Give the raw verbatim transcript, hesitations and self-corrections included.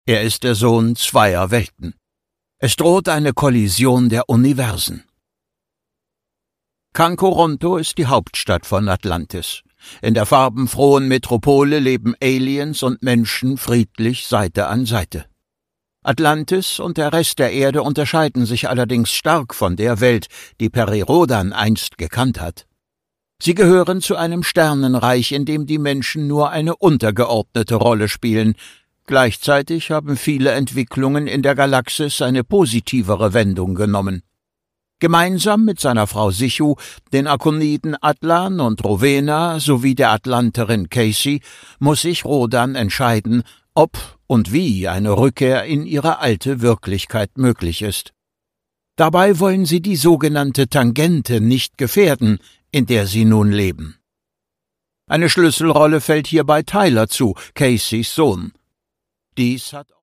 Er ist der Sohn zweier Welten. Es droht eine Kollision der Universen. Kankoronto ist die Hauptstadt von Atlantis. In der farbenfrohen Metropole leben Aliens und Menschen friedlich Seite an Seite. Atlantis und der Rest der Erde unterscheiden sich allerdings stark von der Welt, die Peri Rhodan einst gekannt hat. Sie gehören zu einem Sternenreich, in dem die Menschen nur eine untergeordnete Rolle spielen. Gleichzeitig haben viele Entwicklungen in der Galaxis eine positivere Wendung genommen. Gemeinsam mit seiner Frau Sichu, den Akoniden Atlan und Rowena sowie der Atlanterin Casey muss sich Rhodan entscheiden, ob und wie eine Rückkehr in ihre alte Wirklichkeit möglich ist. Dabei wollen sie die sogenannte Tangente nicht gefährden, in der sie nun leben. Eine Schlüsselrolle fällt hierbei Tyler zu, Caseys Sohn. Dies hat